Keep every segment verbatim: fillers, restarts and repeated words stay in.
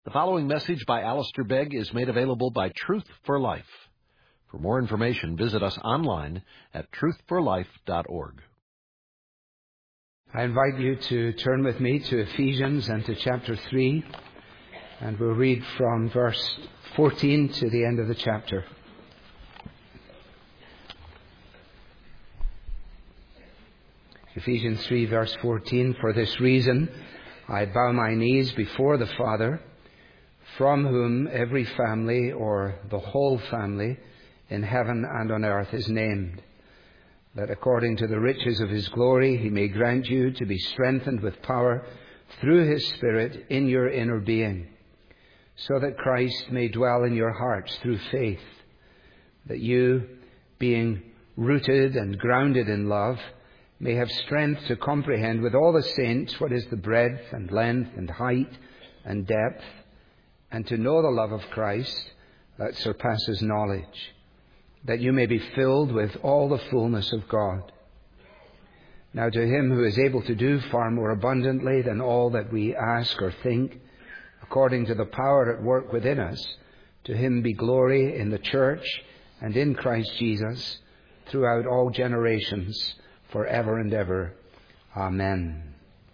The following message by Alistair Begg is made available by Truth for Life. For more information, visit us online at truth for life dot org. I invite you to turn with me to Ephesians and to chapter three, and we'll read from verse fourteen to the end of the chapter. Ephesians three, verse fourteen, "For this reason I bow my knees before the Father, from whom every family, or the whole family, in heaven and on earth is named, that according to the riches of his glory he may grant you to be strengthened with power through his Spirit in your inner being, so that Christ may dwell in your hearts through faith, that you, being rooted and grounded in love, may have strength to comprehend with all the saints what is the breadth and length and height and depth, and to know the love of Christ that surpasses knowledge, that you may be filled with all the fullness of God. Now to him who is able to do far more abundantly than all that we ask or think, according to the power at work within us, to him be glory in the church and in Christ Jesus throughout all generations, forever and ever. Amen."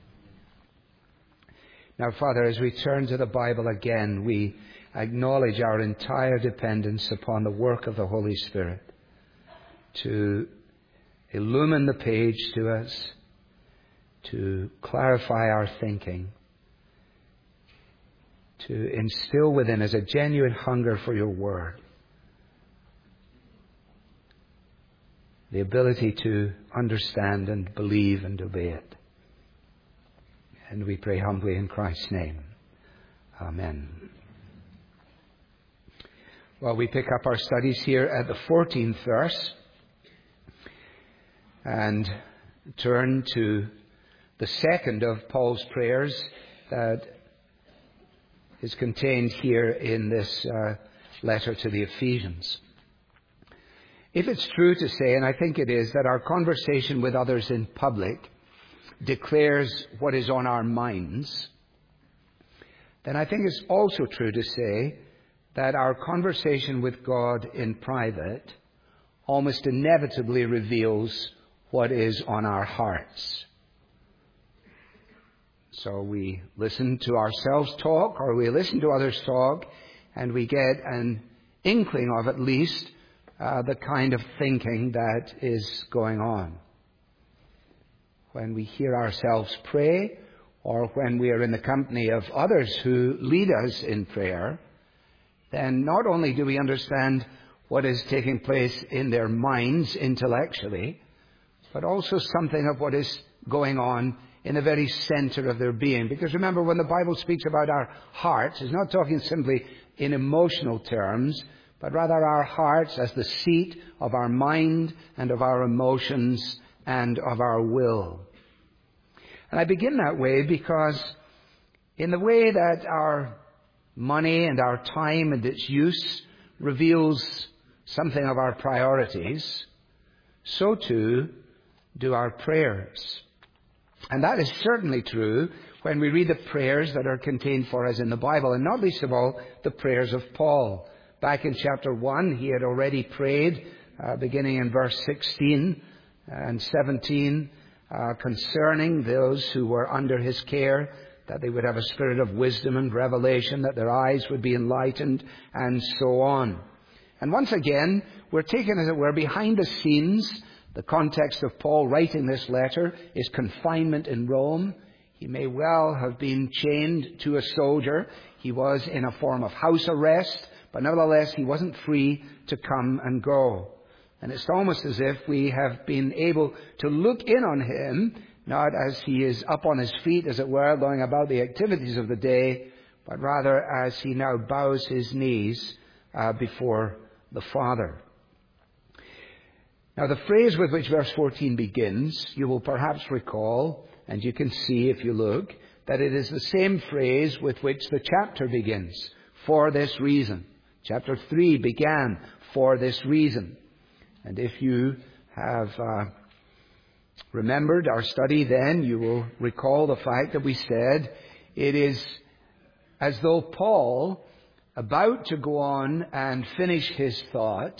Now, Father, as we turn to the Bible again, we acknowledge our entire dependence upon the work of the Holy Spirit to illumine the page to us, to clarify our thinking, to instill within us a genuine hunger for your word, the ability to understand and believe and obey it. And we pray humbly in Christ's name. Amen. Well, we pick up our studies here at the fourteenth verse and turn to the second of Paul's prayers that is contained here in this uh, letter to the Ephesians. If it's true to say, and I think it is, that our conversation with others in public declares what is on our minds, then I think it's also true to say that our conversation with God in private almost inevitably reveals what is on our hearts. So we listen to ourselves talk, or we listen to others talk, and we get an inkling of at least uh, the kind of thinking that is going on. When we hear ourselves pray, or when we are in the company of others who lead us in prayer, then not only do we understand what is taking place in their minds intellectually, but also something of what is going on in the very center of their being. Because remember, when the Bible speaks about our hearts, it's not talking simply in emotional terms, but rather our hearts as the seat of our mind and of our emotions and of our will. And I begin that way because in the way that our money and our time and its use reveals something of our priorities, so too do our prayers. And that is certainly true when we read the prayers that are contained for us in the Bible, and not least of all, the prayers of Paul. Back in chapter one, he had already prayed, uh, beginning in verse sixteen and seventeen, uh, concerning those who were under his care, that they would have a spirit of wisdom and revelation, that their eyes would be enlightened, and so on. And once again, we're taken, as it were, behind the scenes. The context of Paul writing this letter is confinement in Rome. He may well have been chained to a soldier. He was in a form of house arrest, but nevertheless he wasn't free to come and go. And it's almost as if we have been able to look in on him, not as he is up on his feet, as it were, going about the activities of the day, but rather as he now bows his knees uh, before the Father. Now, the phrase with which verse fourteen begins, you will perhaps recall, and you can see if you look, that it is the same phrase with which the chapter begins, for this reason. Chapter three began, for this reason. And if you have uh, remembered our study then, you will recall the fact that we said it is as though Paul, about to go on and finish his thought,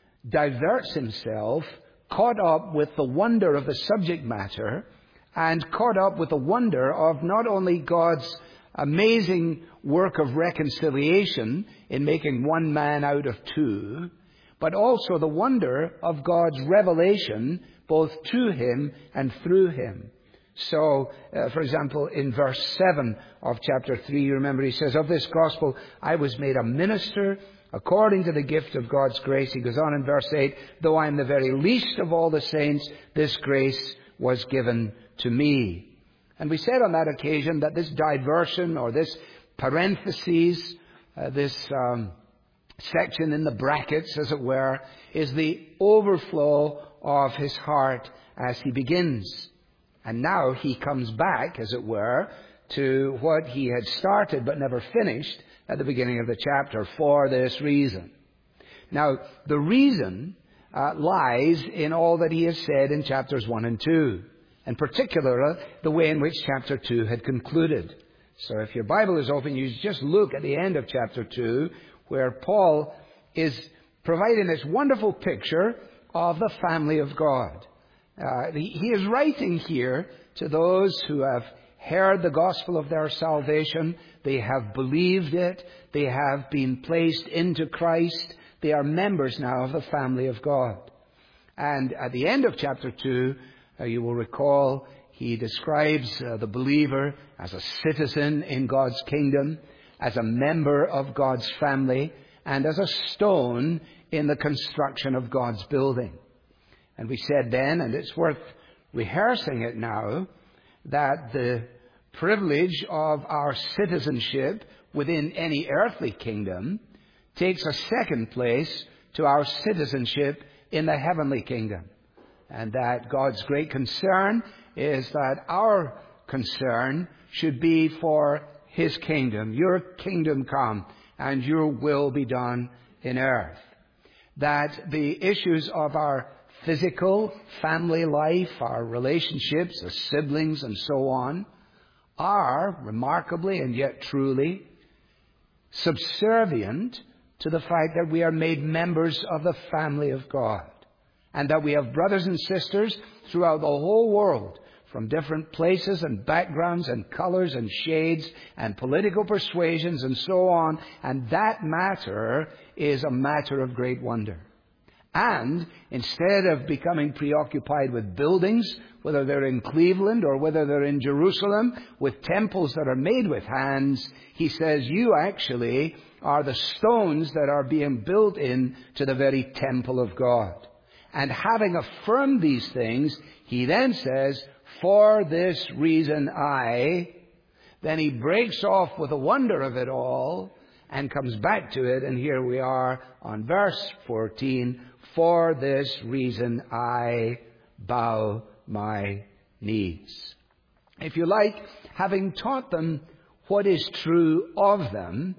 diverts himself, caught up with the wonder of the subject matter, and caught up with the wonder of not only God's amazing work of reconciliation in making one man out of two, but also the wonder of God's revelation both to him and through him. So, uh, for example, in verse seven of chapter three, you remember he says, "Of this gospel I was made a minister according to the gift of God's grace." He goes on in verse eight, "Though I am the very least of all the saints, this grace was given to me." And we said on that occasion that this diversion, or this parentheses, uh, this um, section in the brackets, as it were, is the overflow of his heart as he begins. And now he comes back, as it were, to what he had started but never finished at the beginning of the chapter, "for this reason." Now, the reason uh, lies in all that he has said in chapters one and two, in particular, the way in which chapter two had concluded. So if your Bible is open, you just look at the end of chapter two, where Paul is providing this wonderful picture of the family of God. Uh, he, he is writing here to those who have heard the gospel of their salvation. They have believed it. They have been placed into Christ. They are members now of the family of God. And at the end of chapter two, uh, you will recall, he describes uh, the believer as a citizen in God's kingdom, as a member of God's family, and as a stone in the construction of God's building. And we said then, and it's worth rehearsing it now, that the privilege of our citizenship within any earthly kingdom takes a second place to our citizenship in the heavenly kingdom. And that God's great concern is that our concern should be for His kingdom. Your kingdom come and your will be done in earth. That the issues of our physical family life, our relationships as siblings and so on, are remarkably and yet truly subservient to the fact that we are made members of the family of God, and that we have brothers and sisters throughout the whole world, from different places and backgrounds and colors and shades and political persuasions and so on, and that matter is a matter of great wonder. And instead of becoming preoccupied with buildings, whether they're in Cleveland or whether they're in Jerusalem, with temples that are made with hands, he says, you actually are the stones that are being built in to the very temple of God. And having affirmed these things, he then says, for this reason I, then he breaks off with the wonder of it all and comes back to it. And here we are on verse fourteen. For this reason I bow my knees. If you like, having taught them what is true of them,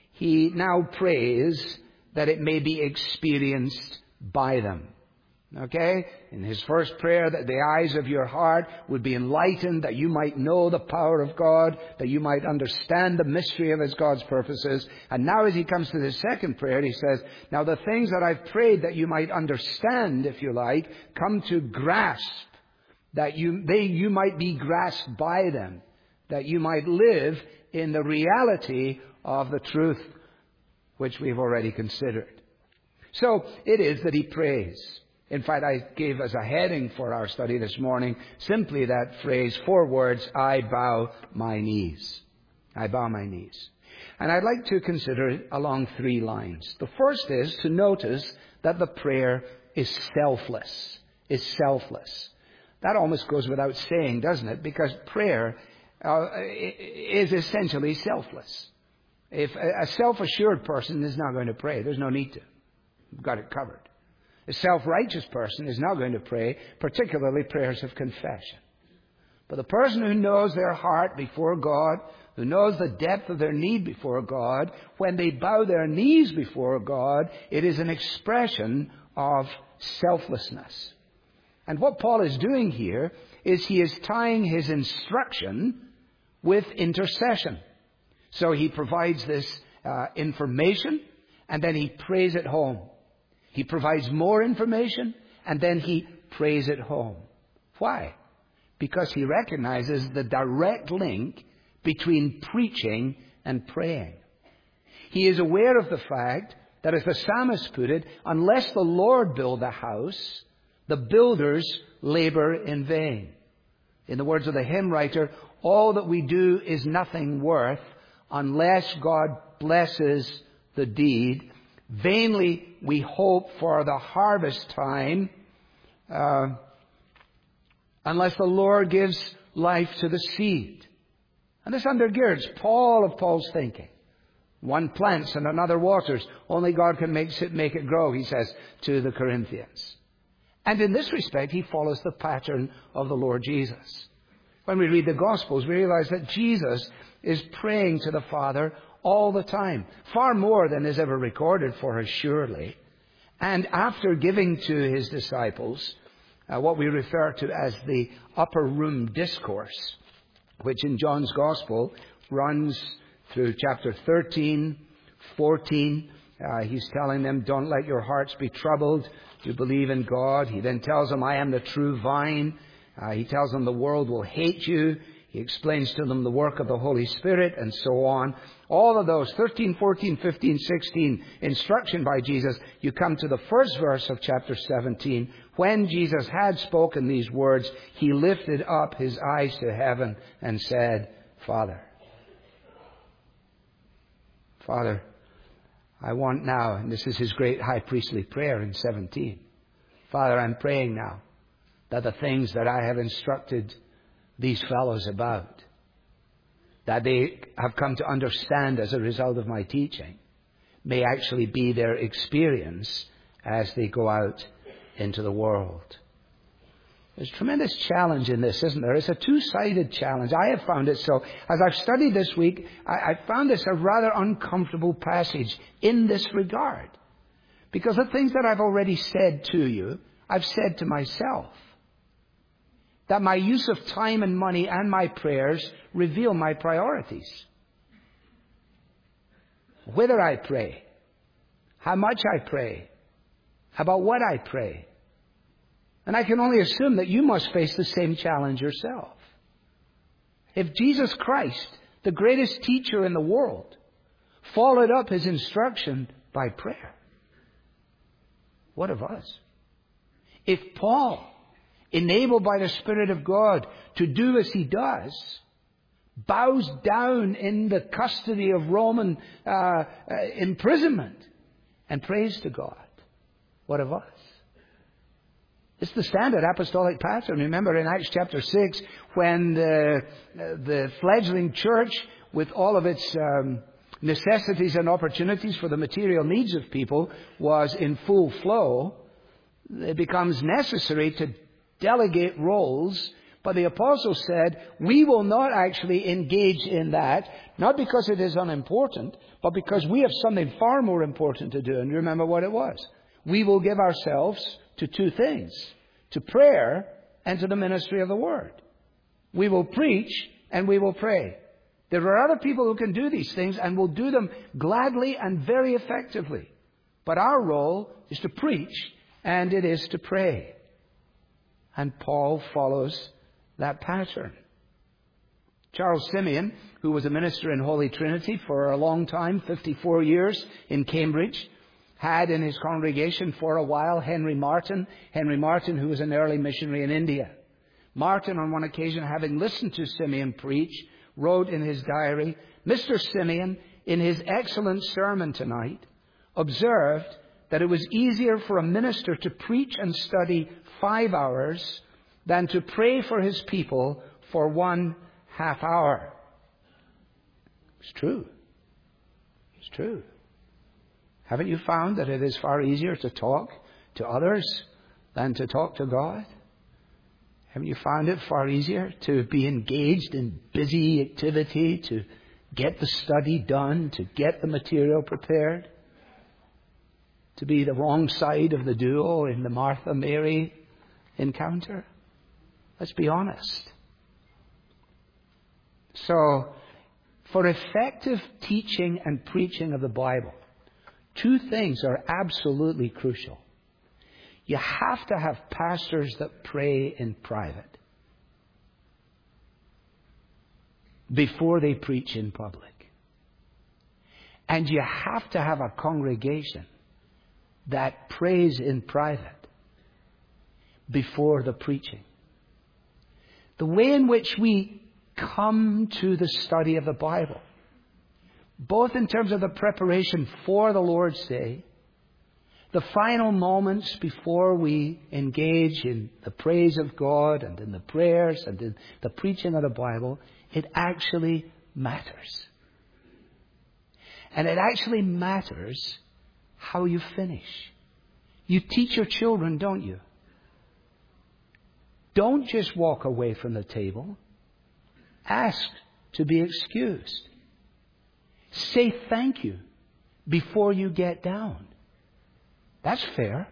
he now prays that it may be experienced by them. Okay? In his first prayer, that the eyes of your heart would be enlightened, that you might know the power of God, that you might understand the mystery of his God's purposes. And now as he comes to the second prayer, he says, now the things that I've prayed that you might understand, if you like, come to grasp, that you, they, you might be grasped by them, that you might live in the reality of the truth which we've already considered. So it is that he prays. In fact, I gave as a heading for our study this morning simply that phrase, four words, I bow my knees. I bow my knees. And I'd like to consider it along three lines. The first is to notice that the prayer is selfless, is selfless. That almost goes without saying, doesn't it? Because prayer uh, is essentially selfless. If a self-assured person is not going to pray, there's no need to. We've got it covered. A self-righteous person is not going to pray, particularly prayers of confession. But the person who knows their heart before God, who knows the depth of their need before God, when they bow their knees before God, it is an expression of selflessness. And what Paul is doing here is he is tying his instruction with intercession. So he provides this uh, information, and then he prays it home. He provides more information, and then he prays it home. Why? Because he recognizes the direct link between preaching and praying. He is aware of the fact that, as the psalmist put it, unless the Lord build a house, the builders labor in vain. In the words of the hymn writer, all that we do is nothing worth unless God blesses the deed. Vainly we hope for the harvest time, uh, unless the Lord gives life to the seed. And this undergirds all of Paul's thinking. One plants and another waters. Only God can make it, make it grow, he says to the Corinthians. And in this respect, he follows the pattern of the Lord Jesus. When we read the Gospels, we realize that Jesus is praying to the Father all the time, far more than is ever recorded for us, surely. And after giving to his disciples uh, what we refer to as the upper room discourse, which in John's Gospel runs through chapter thirteen, fourteen. Uh, he's telling them, don't let your hearts be troubled. You believe in God. He then tells them, I am the true vine. Uh, he tells them the world will hate you. He explains to them the work of the Holy Spirit and so on. All of those, thirteen, fourteen, fifteen, sixteen, instruction by Jesus. You come to the first verse of chapter seventeen. When Jesus had spoken these words, he lifted up his eyes to heaven and said, Father, Father, I want now, and this is his great high priestly prayer in seventeen. Father, I'm praying now that the things that I have instructed these fellows about, that they have come to understand as a result of my teaching, may actually be their experience as they go out into the world. There's tremendous challenge in this, isn't there? It's a two-sided challenge. I have found it so. As I've studied this week, I, I found this a rather uncomfortable passage in this regard. Because the things that I've already said to you, I've said to myself. That my use of time and money and my prayers reveal my priorities. Whether I pray, how much I pray, about what I pray. And I can only assume that you must face the same challenge yourself. If Jesus Christ, the greatest teacher in the world, followed up his instruction by prayer, what of us? If Paul, enabled by the Spirit of God to do as he does, bows down in the custody of Roman uh, uh, imprisonment and prays to God, what of us? It's the standard apostolic pattern. Remember in Acts chapter six, when the, the fledgling church, with all of its um, necessities and opportunities for the material needs of people, was in full flow, it becomes necessary to delegate roles. But the apostle said, we will not actually engage in that, not because it is unimportant, but because we have something far more important to do. And you remember what it was. We will give ourselves to two things, to prayer and to the ministry of the Word. We will preach and we will pray. There are other people who can do these things and will do them gladly and very effectively. But our role is to preach and it is to pray. And Paul follows that pattern. Charles Simeon, who was a minister in Holy Trinity for a long time, fifty-four years in Cambridge, had in his congregation for a while Henry Martyn. Henry Martyn, who was an early missionary in India. Martyn, on one occasion, having listened to Simeon preach, wrote in his diary, Mister Simeon, in his excellent sermon tonight, observed that it was easier for a minister to preach and study five hours than to pray for his people for one half hour. It's true. It's true. Haven't you found that it is far easier to talk to others than to talk to God? Haven't you found it far easier to be engaged in busy activity, to get the study done, to get the material prepared? To be the wrong side of the duo in the Martha-Mary encounter? Let's be honest. So, For effective teaching and preaching of the Bible, two things are absolutely crucial. You have to have pastors that pray in private before they preach in public. And you have to have a congregation that prays in private before the preaching. The way in which we come to the study of the Bible, both in terms of the preparation for the Lord's Day, the final moments before we engage in the praise of God and in the prayers and in the preaching of the Bible, it actually matters. And it actually matters how you finish. You teach your children, don't you? Don't just walk away from the table. Ask to be excused. Say thank you before you get down. That's fair.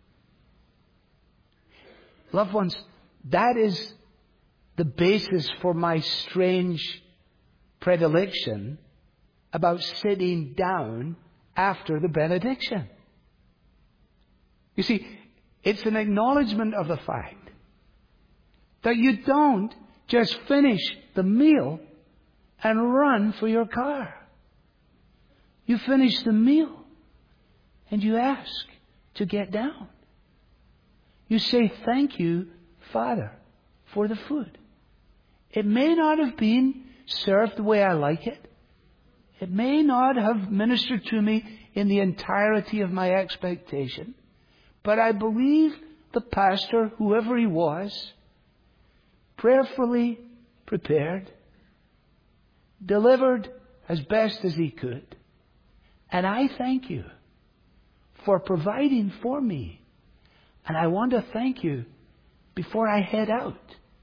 Loved ones, that is the basis for my strange predilection about sitting down after the benediction. You see, it's an acknowledgement of the fact that you don't just finish the meal and run for your car. You finish the meal and you ask to get down. You say, thank you, Father, for the food. It may not have been served the way I like it. It may not have ministered to me in the entirety of my expectation. But I believe the pastor, whoever he was, prayerfully prepared, delivered as best as he could. And I thank you for providing for me. And I want to thank you before I head out.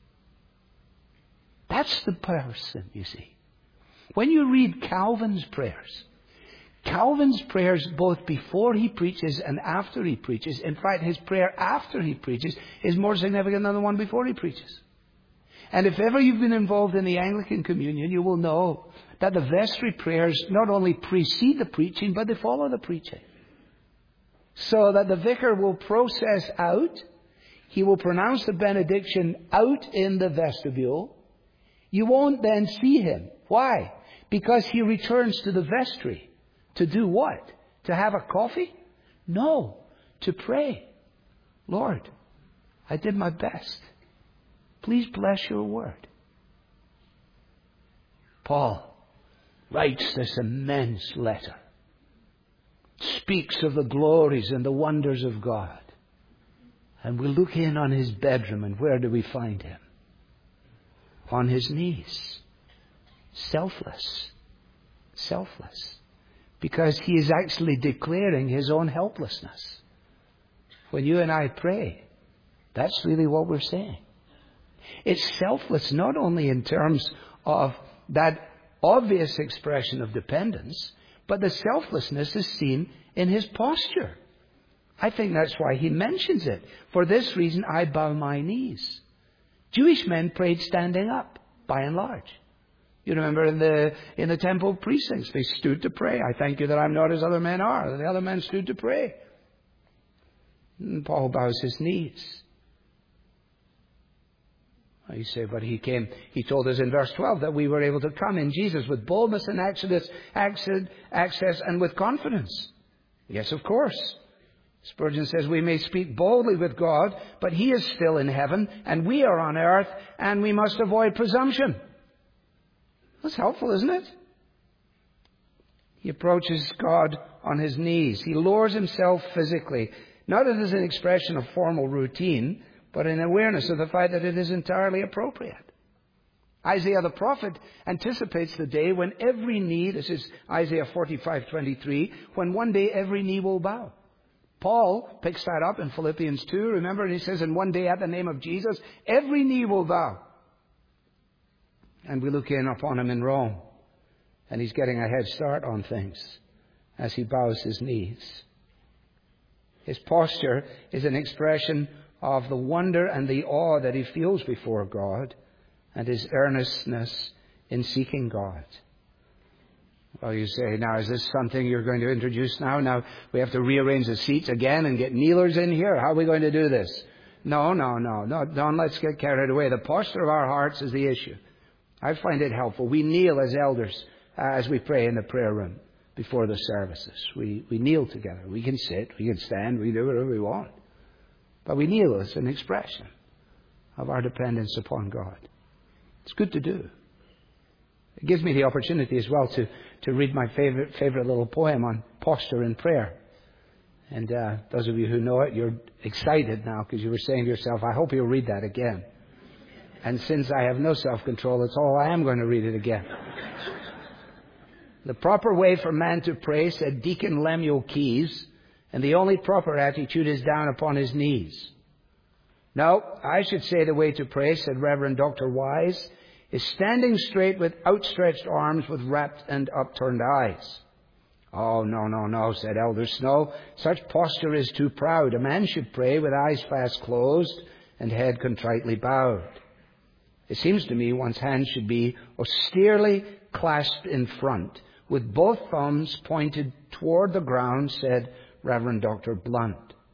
That's the person, you see. When you read Calvin's prayers, Calvin's prayers both before he preaches and after he preaches, in fact, his prayer after he preaches is more significant than the one before he preaches. And if ever you've been involved in the Anglican Communion, you will know that the vestry prayers not only precede the preaching, but they follow the preaching. So that the vicar will process out, he will pronounce the benediction out in the vestibule. You won't then see him. Why? Because he returns to the vestry. To do what? To have a coffee? No. To pray. Lord, I did my best. Please bless your word. Paul writes this immense letter. Speaks of the glories and the wonders of God. And we look in on his bedroom, and where do we find him? On his knees. Selfless. Selfless. Because he is actually declaring his own helplessness. When you and I pray, that's really what we're saying. It's selfless not only in terms of that obvious expression of dependence, but the selflessness is seen in his posture. I think that's why he mentions it. For this reason, I bow my knees. Jewish men prayed standing up, by and large. You remember in the in the temple precincts, they stood to pray. I thank you that I'm not as other men are. The other men stood to pray. And Paul bows his knees. You say, but he came, he told us in verse twelve that we were able to come in Jesus with boldness and access, access and with confidence. Yes, of course. Spurgeon says we may speak boldly with God, but he is still in heaven and we are on earth, and we must avoid presumption. That's helpful, isn't it? He approaches God on his knees. He lowers himself physically, not as an expression of formal routine, but in awareness of the fact that it is entirely appropriate. Isaiah the prophet anticipates the day when every knee, this is Isaiah forty-five twenty-three, when one day every knee will bow. Paul picks that up in Philippians two, remember, and he says, and one day at the name of Jesus, every knee will bow. And we look in upon him in Rome, and he's getting a head start on things as he bows his knees. His posture is an expression of the wonder and the awe that he feels before God, and his earnestness in seeking God. Well, you say, now, is this something you're going to introduce now? Now, we have to rearrange the seats again and get kneelers in here? How are we going to do this? No, no, no, no. Don't let's get carried away. The posture of our hearts is the issue. I find it helpful. We kneel as elders uh, as we pray in the prayer room before the services. We, we kneel together. We can sit, we can stand, we can do whatever we want. But we kneel as an expression of our dependence upon God. It's good to do. It gives me the opportunity as well to, to read my favorite, favorite little poem on posture in prayer. And uh, those of you who know it, you're excited now because you were saying to yourself, I hope you'll read that again. And since I have no self-control, that's all I am going to read it again. The proper way for man to pray, said Deacon Lemuel Keyes, and the only proper attitude is down upon his knees. No, I should say the way to pray, said Reverend Doctor Wise, is standing straight with outstretched arms with rapt and upturned eyes. Oh, no, no, no, said Elder Snow. Such posture is too proud. A man should pray with eyes fast closed and head contritely bowed. It seems to me one's hands should be austerely clasped in front, with both thumbs pointed toward the ground, said Reverend Doctor Blunt.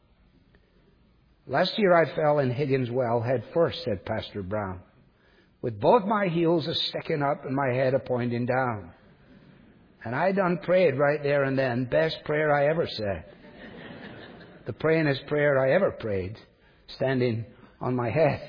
Last year I fell in Higgins Well head first, said Pastor Brown, with both my heels a sticking up and my head a pointing down. And I done prayed right there and then, best prayer I ever said. The prayingest prayer I ever prayed, standing on my head.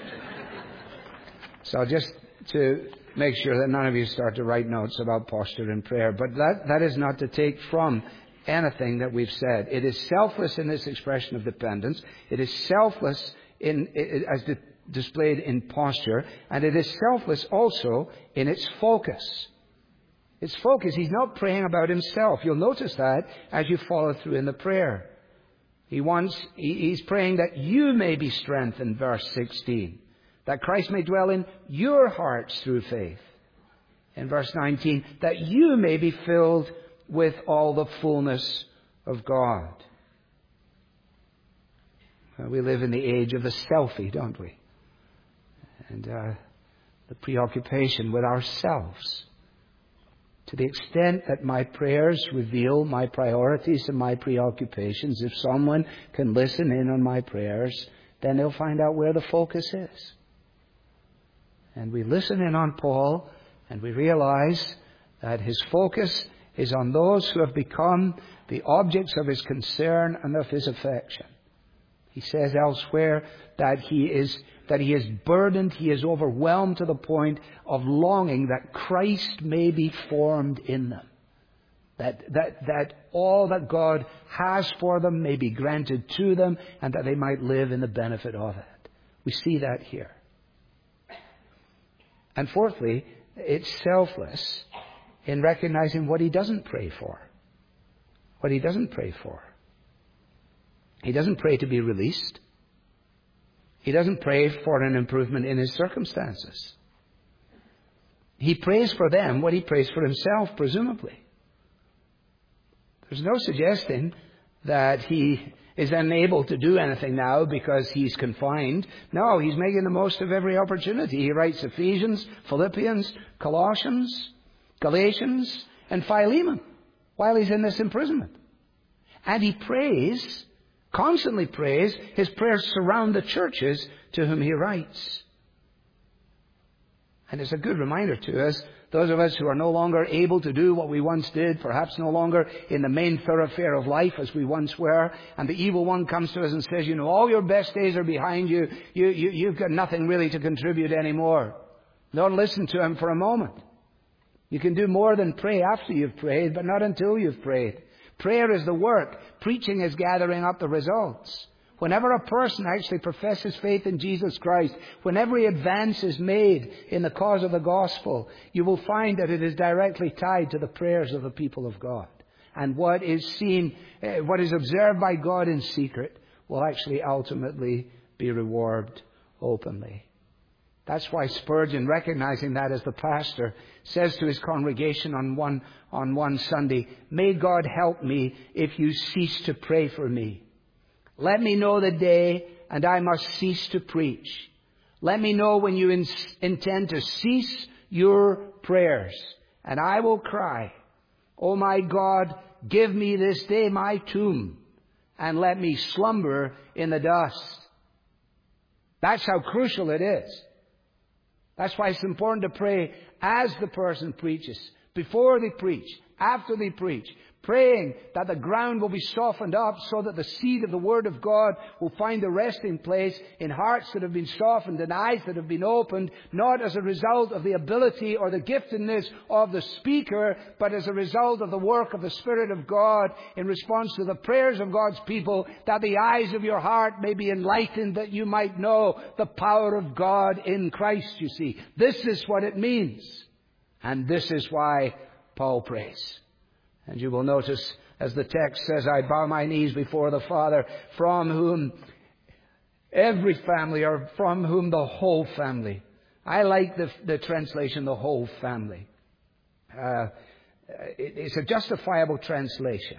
So just to make sure that none of you start to write notes about posture in prayer. But that, that is not to take from anything that we've said. It is selfless in this expression of dependence. It is selfless in, it, as di- displayed in posture. And it is selfless also in its focus. Its focus, he's not praying about himself. You'll notice that as you follow through in the prayer. He wants, he, he's praying that you may be strengthened, verse sixteen. That Christ may dwell in your hearts through faith. In verse nineteen, that you may be filled with all the fullness of God. Well, we live in the age of the selfie, don't we? And uh, the preoccupation with ourselves. To the extent that my prayers reveal my priorities and my preoccupations, if someone can listen in on my prayers, then they'll find out where the focus is. And we listen in on Paul, and we realize that his focus is on those who have become the objects of his concern and of his affection. He says elsewhere that he is that he is burdened, he is overwhelmed to the point of longing that Christ may be formed in them. That, that, that all that God has for them may be granted to them, and that they might live in the benefit of it. We see that here. And fourthly, it's selfless in recognizing what he doesn't pray for. What he doesn't pray for. He doesn't pray to be released. He doesn't pray for an improvement in his circumstances. He prays for them what he prays for himself, presumably. There's no suggesting that he is unable to do anything now because he's confined. No, he's making the most of every opportunity. He writes Ephesians, Philippians, Colossians, Galatians, and Philemon while he's in this imprisonment. And he prays, constantly prays. His prayers surround the churches to whom he writes. And it's a good reminder to us, those of us who are no longer able to do what we once did, perhaps no longer in the main thoroughfare of life as we once were, and the evil one comes to us and says, you know, all your best days are behind you. You, you you've got nothing really to contribute anymore. Don't listen to him for a moment. You can do more than pray after you've prayed, but not until you've prayed. Prayer is the work. Preaching is gathering up the results. Whenever a person actually professes faith in Jesus Christ, whenever he advance is made in the cause of the gospel, you will find that it is directly tied to the prayers of the people of God. And what is seen, uh, what is observed by God in secret will actually ultimately be rewarded openly. That's why Spurgeon, recognizing that as the pastor, says to his congregation on one, on one Sunday, "May God help me if you cease to pray for me. Let me know the day, and I must cease to preach. Let me know when you in- intend to cease your prayers, and I will cry, O my God, give me this day my tomb, and let me slumber in the dust. That's how crucial it is. That's why it's important to pray as the person preaches, before they preach, after they preach, praying that the ground will be softened up so that the seed of the Word of God will find a resting place in hearts that have been softened and eyes that have been opened, not as a result of the ability or the giftedness of the speaker, but as a result of the work of the Spirit of God in response to the prayers of God's people, that the eyes of your heart may be enlightened, that you might know the power of God in Christ, you see. This is what it means. And this is why Paul prays. And you will notice, as the text says, I bow my knees before the Father, from whom every family, or from whom the whole family. I like the, the translation, the whole family. Uh, it, it's a justifiable translation.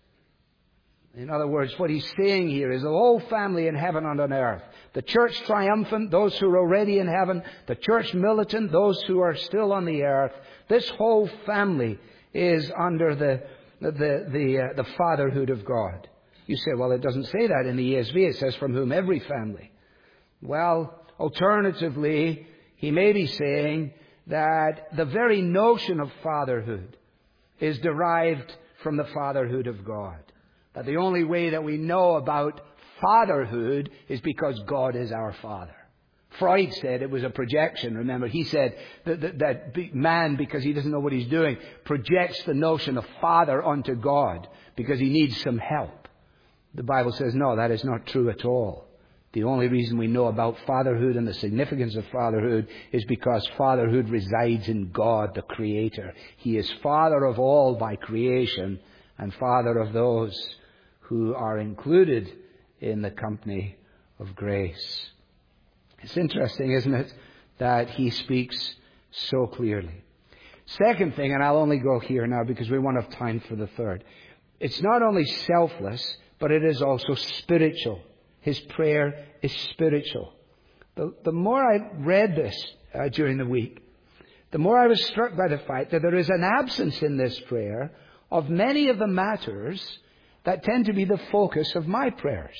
In other words, what he's saying here is the whole family in heaven and on earth. The church triumphant, those who are already in heaven. The church militant, those who are still on the earth. This whole family is under the the the, uh, the fatherhood of God. You say, well, it doesn't say that in the E S V. It says, from whom every family. Well, alternatively, he may be saying that the very notion of fatherhood is derived from the fatherhood of God. That the only way that we know about fatherhood is because God is our Father. Freud said it was a projection. Remember, he said that, that, that man, because he doesn't know what he's doing, projects the notion of father onto God because he needs some help. The Bible says, no, that is not true at all. The only reason we know about fatherhood and the significance of fatherhood is because fatherhood resides in God, the Creator. He is Father of all by creation and Father of those who are included in the company of grace. It's interesting, isn't it, that he speaks so clearly. Second thing, and I'll only go here now because we won't have time for the third. It's not only selfless, but it is also spiritual. His prayer is spiritual. The, the more I read this uh, during the week, the more I was struck by the fact that there is an absence in this prayer of many of the matters that tend to be the focus of my prayers.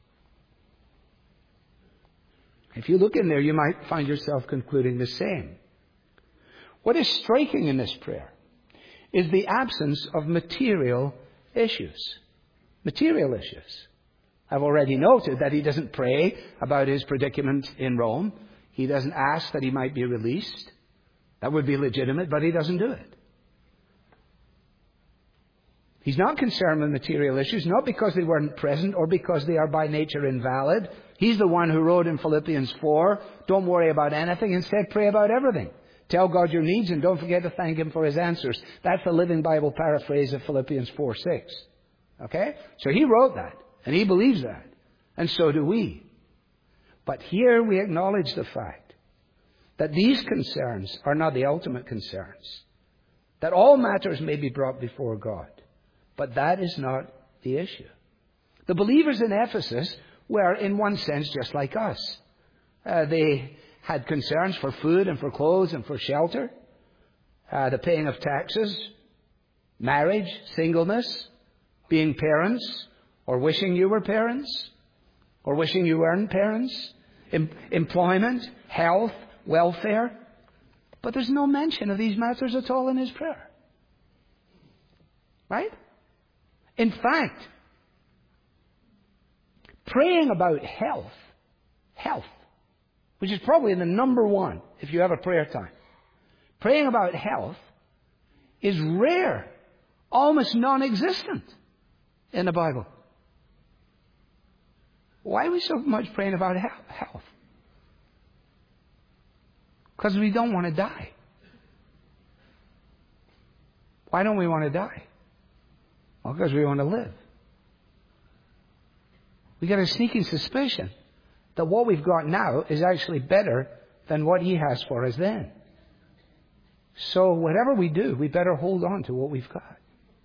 If you look in there, you might find yourself concluding the same. What is striking in this prayer is the absence of material issues. Material issues. I've already noted that he doesn't pray about his predicament in Rome. He doesn't ask that he might be released. That would be legitimate, but he doesn't do it. He's not concerned with material issues, not because they weren't present or because they are by nature invalid. He's the one who wrote in Philippians four, don't worry about anything, instead pray about everything. Tell God your needs and don't forget to thank Him for His answers. That's the Living Bible paraphrase of Philippians four six. Okay? So he wrote that, and he believes that. And so do we. But here we acknowledge the fact that these concerns are not the ultimate concerns. That all matters may be brought before God. But that is not the issue. The believers in Ephesus were, in one sense, just like us. Uh, they had concerns for food and for clothes and for shelter, uh, the paying of taxes, marriage, singleness, being parents, or wishing you were parents, or wishing you weren't parents, em- employment, health, welfare. But there's no mention of these matters at all in his prayer. Right? In fact, praying about health, health, which is probably the number one if you have a prayer time, praying about health is rare, almost non-existent in the Bible. Why are we so much praying about health? Because we don't want to die. Why don't we want to die? Well, because we want to live. We got a sneaking suspicion that what we've got now is actually better than what He has for us then. So whatever we do, we better hold on to what we've got.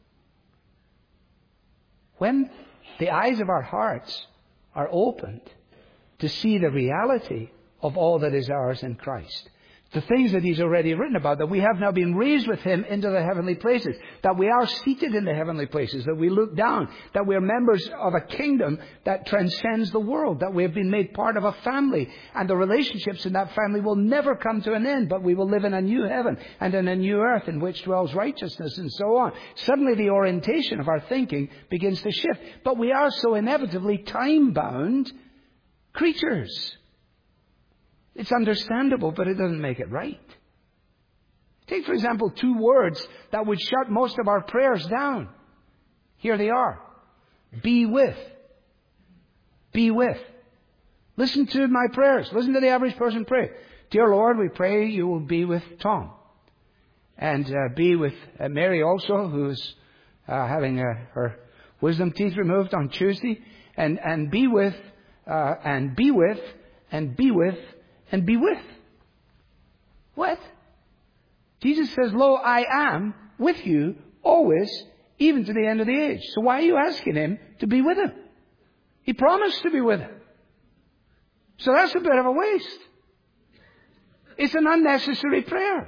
When the eyes of our hearts are opened to see the reality of all that is ours in Christ, The things that He's already written about, that we have now been raised with Him into the heavenly places, that we are seated in the heavenly places, that we look down, that we are members of a kingdom that transcends the world, that we have been made part of a family, and the relationships in that family will never come to an end, but we will live in a new heaven and in a new earth in which dwells righteousness, and so on. Suddenly the orientation of our thinking begins to shift. But we are so inevitably time-bound creatures. It's understandable, but it doesn't make it right. Take, for example, two words that would shut most of our prayers down. Here they are. Be with. Be with. Listen to my prayers. Listen to the average person pray. Dear Lord, we pray you will be with Tom. And uh, be with uh, Mary also, who's uh, having uh, her wisdom teeth removed on Tuesday. And, and be with, uh, and be with, and be with, and be with. What? Jesus says, lo, I am with you always, even to the end of the age. So why are you asking Him to be with Him? He promised to be with Him. So that's a bit of a waste. It's an unnecessary prayer.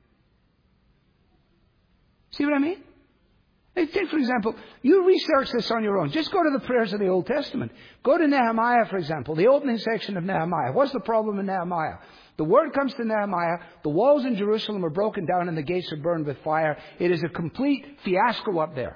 See what I mean? Take, for example, you research this on your own. Just go to the prayers of the Old Testament. Go to Nehemiah, for example, the opening section of Nehemiah. What's the problem in Nehemiah? The word comes to Nehemiah, the walls in Jerusalem are broken down and the gates are burned with fire. It is a complete fiasco up there.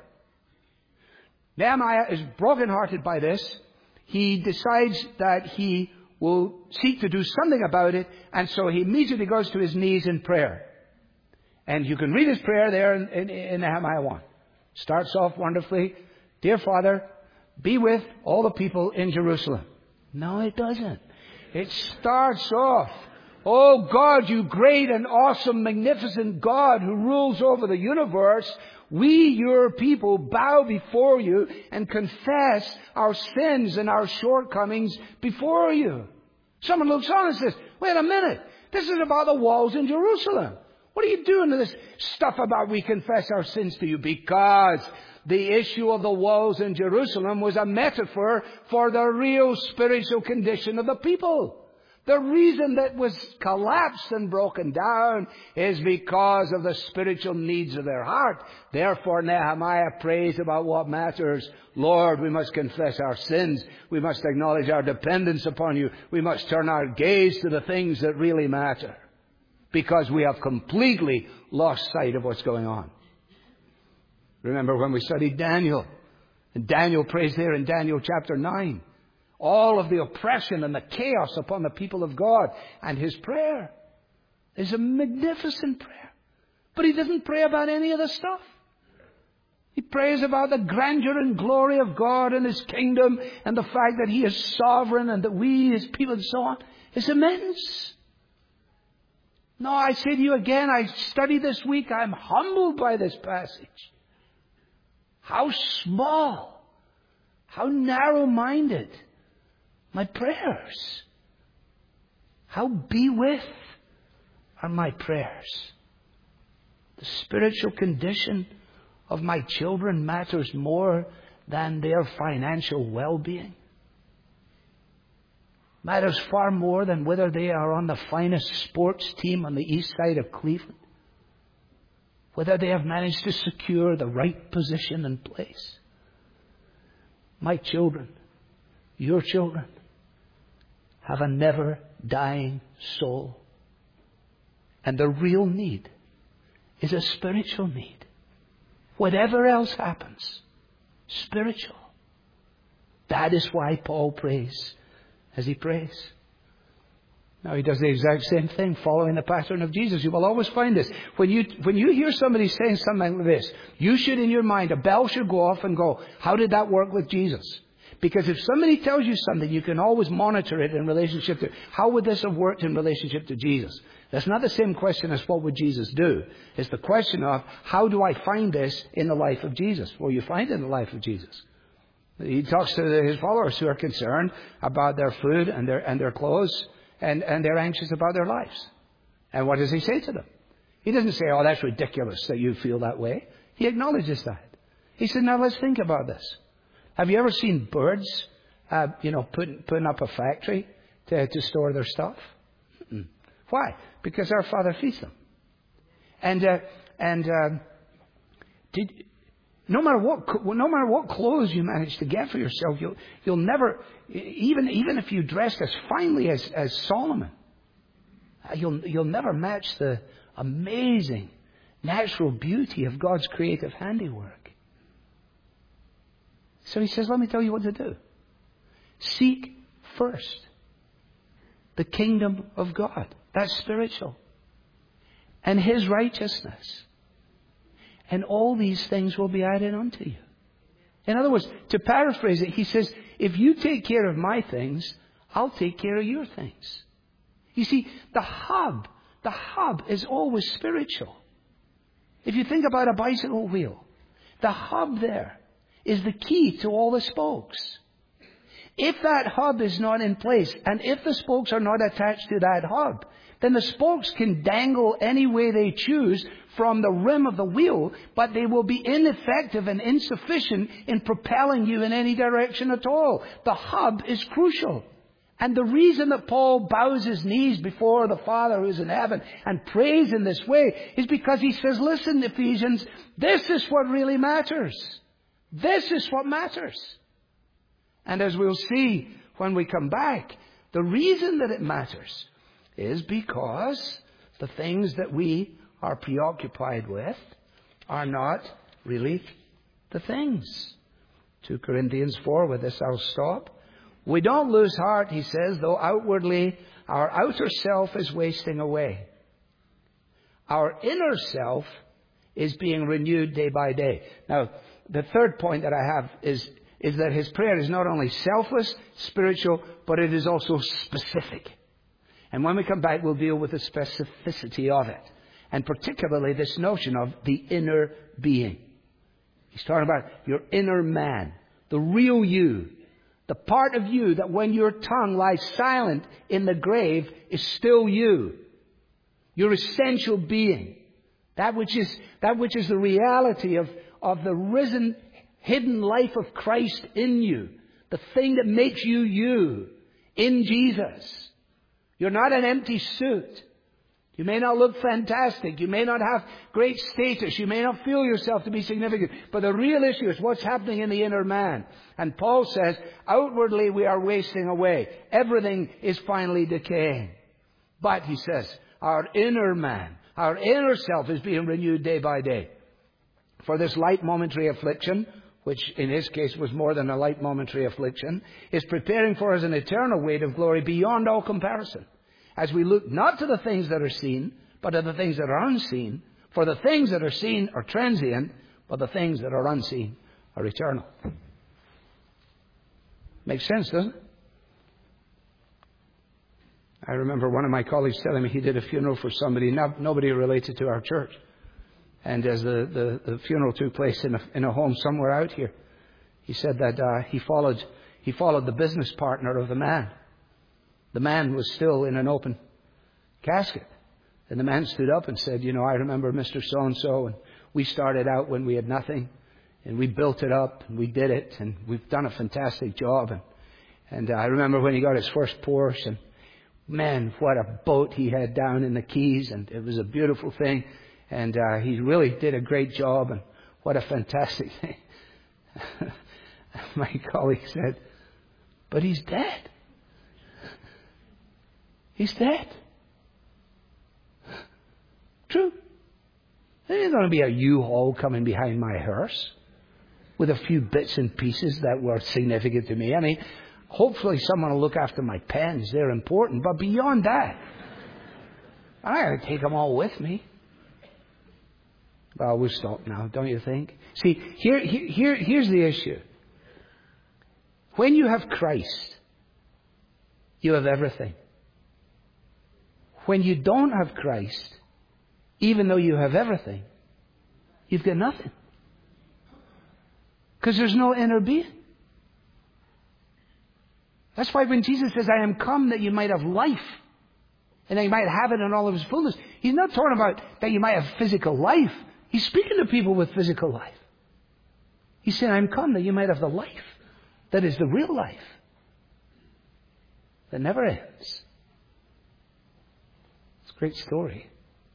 Nehemiah is brokenhearted by this. He decides that he will seek to do something about it, and so he immediately goes to his knees in prayer. And you can read his prayer there in, in, in Nehemiah one. Starts off wonderfully. Dear Father, be with all the people in Jerusalem. No, it doesn't. It starts off, oh God, you great and awesome, magnificent God who rules over the universe, we, your people, bow before you and confess our sins and our shortcomings before you. Someone looks on and says, wait a minute, this is about the walls in Jerusalem. What are you doing to this stuff about we confess our sins to you? Because the issue of the walls in Jerusalem was a metaphor for the real spiritual condition of the people. The reason that was collapsed and broken down is because of the spiritual needs of their heart. Therefore, Nehemiah prays about what matters. Lord, we must confess our sins. We must acknowledge our dependence upon you. We must turn our gaze to the things that really matter. Because we have completely lost sight of what's going on. Remember when we studied Daniel. And Daniel prays there in Daniel chapter nine. All of the oppression and the chaos upon the people of God. And his prayer is a magnificent prayer. But he doesn't pray about any of the stuff. He prays about the grandeur and glory of God and His kingdom. And the fact that He is sovereign and that we, His people and so on, is immense. No, I say to you again, I studied this week, I'm humbled by this passage. How small, how narrow-minded my prayers. How be with are my prayers. The spiritual condition of my children matters more than their financial well-being. Matters far more than whether they are on the finest sports team on the east side of Cleveland. Whether they have managed to secure the right position and place. My children, your children, have a never-dying soul. And the real need is a spiritual need. Whatever else happens, spiritual. That is why Paul prays as he prays. Now he does the exact same thing, following the pattern of Jesus. You will always find this. When you, when you hear somebody saying something like this, you should in your mind, a bell should go off and go, how did that work with Jesus? Because if somebody tells you something, you can always monitor it in relationship to, how would this have worked in relationship to Jesus? That's not the same question as what would Jesus do. It's the question of, how do I find this in the life of Jesus? Well, you find it in the life of Jesus. He talks to his followers who are concerned about their food and their and their clothes, and, and they're anxious about their lives. And what does he say to them? He doesn't say, oh, that's ridiculous that you feel that way. He acknowledges that. He said, now let's think about this. Have you ever seen birds, uh, you know, putting, putting up a factory to, to store their stuff? Mm-mm. Why? Because our Father feeds them. And uh, and uh, did, no matter what no matter what clothes you manage to get for yourself, you'll you'll never, even even if you dressed as finely as, as Solomon, you'll you'll never match the amazing natural beauty of God's creative handiwork. So he says, let me tell you what to do. Seek first the kingdom of God. That's spiritual. And His righteousness. And all these things will be added unto you. In other words, to paraphrase it, he says, if you take care of my things, I'll take care of your things. You see, the hub, the hub is always spiritual. If you think about a bicycle wheel, the hub there is the key to all the spokes. If that hub is not in place, and if the spokes are not attached to that hub, then the spokes can dangle any way they choose from the rim of the wheel, but they will be ineffective and insufficient in propelling you in any direction at all. The hub is crucial. And the reason that Paul bows his knees before the Father who is in heaven and prays in this way is because he says, listen, Ephesians, this is what really matters. This is what matters. And as we'll see when we come back, the reason that it matters is because the things that we are preoccupied with are not really the things. Two Corinthians four, with this I'll stop. We don't lose heart, he says, though outwardly our outer self is wasting away. Our inner self is being renewed day by day. Now, the third point that I have is, is that his prayer is not only selfless, spiritual, but it is also specific. And when we come back, we'll deal with the specificity of it. And particularly this notion of the inner being. He's talking about your inner man, the real you. The part of you that when your tongue lies silent in the grave is still you. Your essential being. That which is, that which is the reality of, of the risen, hidden life of Christ in you. The thing that makes you you in Jesus. You're not an empty suit. You may not look fantastic. You may not have great status. You may not feel yourself to be significant. But the real issue is what's happening in the inner man. And Paul says, outwardly we are wasting away. Everything is finally decaying. But, he says, our inner man, our inner self is being renewed day by day. For this light momentary affliction, which in his case was more than a light momentary affliction, is preparing for us an eternal weight of glory beyond all comparison. As we look not to the things that are seen, but to the things that are unseen. For the things that are seen are transient, but the things that are unseen are eternal. Makes sense, doesn't it? I remember one of my colleagues telling me he did a funeral for somebody, not, nobody related to our church. And as the, the, the funeral took place in a, in a home somewhere out here, he said that uh, he followed he followed the business partner of the man. The man was still in an open casket. And the man stood up and said, you know, I remember Mister So-and-so, and we started out when we had nothing, and we built it up, and we did it, and we've done a fantastic job. And, and uh, I remember when he got his first Porsche, and man, what a boat he had down in the Keys, and it was a beautiful thing. And uh, he really did a great job, and what a fantastic thing. My colleague said, but he's dead. He's dead. True. There ain't going to be a U-Haul coming behind my hearse with a few bits and pieces that were significant to me. I mean, hopefully someone will look after my pens. They're important. But beyond that, I'm not going to take them all with me. Well, we'll stop now, don't you think? See, here, here, here's the issue. When you have Christ, you have everything. When you don't have Christ, even though you have everything, you've got nothing. Because there's no inner being. That's why when Jesus says, I am come that you might have life, and that you might have it in all of its fullness, he's not talking about that you might have physical life. He's speaking to people with physical life. He's saying, I'm come that you might have the life that is the real life that never ends. a great story.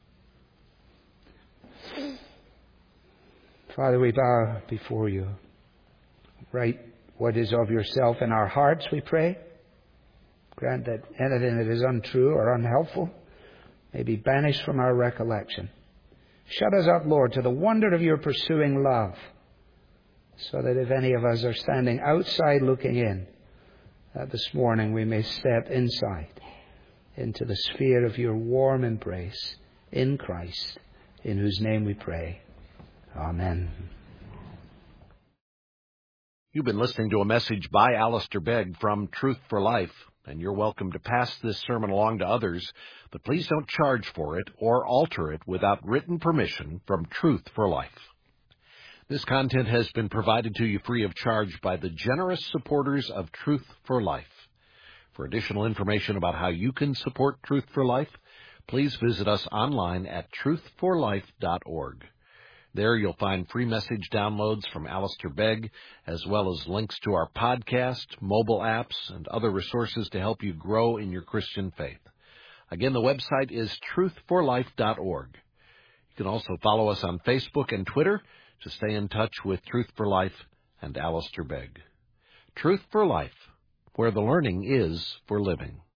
Father, we bow before you. Write what is of yourself in our hearts, we pray. Grant that anything that is untrue or unhelpful may be banished from our recollection. Shut us up, Lord, to the wonder of your pursuing love, so that if any of us are standing outside looking in, that this morning we may step inside into the sphere of your warm embrace in Christ, in whose name we pray. Amen. You've been listening to a message by Alistair Begg from Truth for Life, and you're welcome to pass this sermon along to others, but please don't charge for it or alter it without written permission from Truth for Life. This content has been provided to you free of charge by the generous supporters of Truth for Life. For additional information about how you can support Truth for Life, please visit us online at truth for life dot org. There you'll find free message downloads from Alistair Begg, as well as links to our podcast, mobile apps, and other resources to help you grow in your Christian faith. Again, the website is truth for life dot org. You can also follow us on Facebook and Twitter to stay in touch with Truth for Life and Alistair Begg. Truth for Life, where the learning is for living.